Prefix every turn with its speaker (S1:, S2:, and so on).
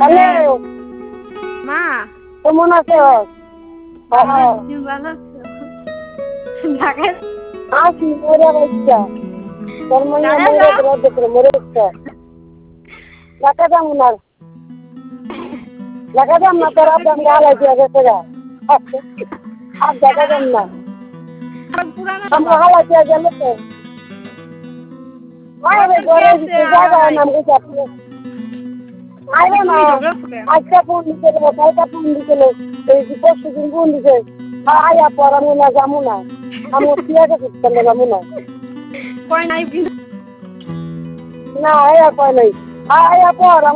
S1: Hello
S2: মা
S1: কেমন আছো?
S2: ভালো আছি, ভালো আছো? ঢাকায়
S1: আছি মরে বাচ্চা তোর মনে
S2: ঢাকায়
S1: মরে
S2: যাও?
S1: দেখে মরে বাচ্চা ঢাকা যাম না ঢাকা যাম না তোর আপনার গালা দিয়ে গেছে গা আর ঢাকা যাম না
S2: আর পুরানো
S1: আমরা হালা দিয়ে গেল তো আরে ঘরে
S2: গেছে
S1: দিতে
S2: আর
S1: জায়গা
S2: নাই।
S1: নাম গেছে আপনি আরে না
S2: তুমি ঝগড়া করে
S1: আজকে ফোন দিতে কালকে ফোন দিতে এই যে পরশু দিন ফোন দিতে আয়া পর আমি না যাবো না আমি ঠিক আছে যাবো না
S2: কয় নাই
S1: না আয়া কয় নাই আয়া পর